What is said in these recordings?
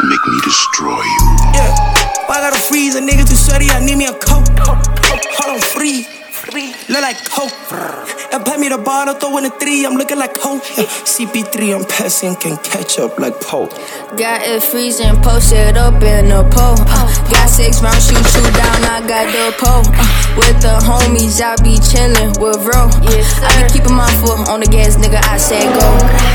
make me destroy you. Yeah, I gotta freeze a nigga too sweaty, I need me a coke. Hold on, free. Look like coke. And pay me the bottle, throw in a 3, I'm looking like coke. Yeah. CP3, I'm passing, can catch up like Pope. Got it freezing, posted up in the pole. Got 6 rounds, shoot you down, I got the pole. With the homies, I be chillin' with bro. I be keeping my foot on the gas, nigga, I said go.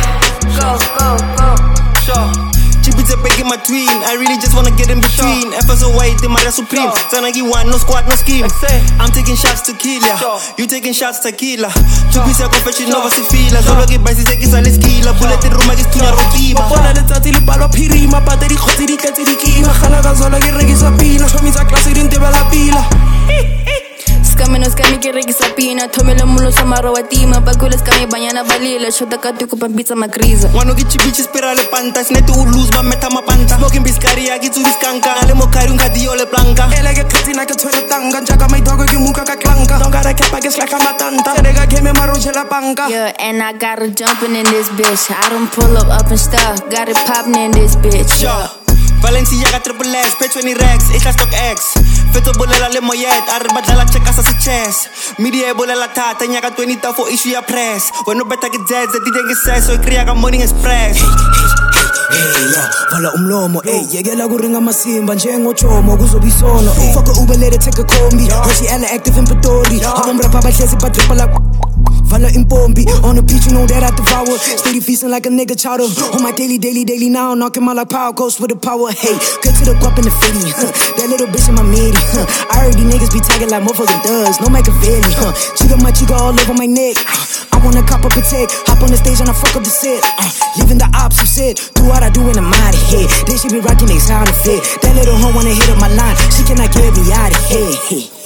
Sure. Jupiter breaking my tween, I really just wanna get in between. FSO white, they my supreme. Zanagi one, no squad, no scheme. I'm taking shots to kill ya, you taking shots tequila. Jupiter confession over Sifila. Solo que baisi se quisa la esquila. Bullet in room, I just tunya rotima. Mapona le tsatsi le palo phirima. Pateri khotsi di tletse di kima. Gana ka zola ke rekisa pina. Shomi tsa klase di ntebela pila. Scammy no scammy que regisa pina. Thomela mulo sa maro wa tima. Bakule scammy banyana balila. Shota ka tuko pambitsa makriza. Wano ke chibichi spirale panta. Snete u lose ba meta mapanta. Smoking biscari ya kitsu biskanka. Ale mo kari unga dio le blanca. Ele ke khati na ke tshwere tanga. Njaka mai dogo ke muka ka klanka. Don't gotta keep against like a matanta. Sedega ke me maro chela banka. Yeah, and I got her jumping in this bitch. I don't pull up and stuff. Got it popping in this bitch. Yeah. Valencia triple S, pay 20 racks, ich stock X. Feto bolela le moyet, arrebadla la check sa chest. Media bolela tata, nyaka 20 ta for issue ya press. When no better get dead, the didn't get sex, so I create a morning express. Hey, yeah, vala umlomo, hey, yekela kuringa masimba njengochomo kuzobisono. Fuck a Uber, let it take a combi. Hoshi ela active in Pretoria. Abomrapa bahlezi ba triple like Vala impombi, on the beach, you know that I devour. Steady feasting like a nigga chowder. On my daily, now, knocking my like power ghost with the power. Hey, cut to the guap in the fitty, that little bitch in my midi, I heard these niggas be tagging like motherfucking does, no Machiavelli, chica all over my neck. I wanna cop up a tech, hop on the stage and I fuck up the set. Leaving the ops upset, do what I do when I'm out of here. Then she be rocking they sound fit. That little hoe wanna hit up my line, she cannot get me out of here.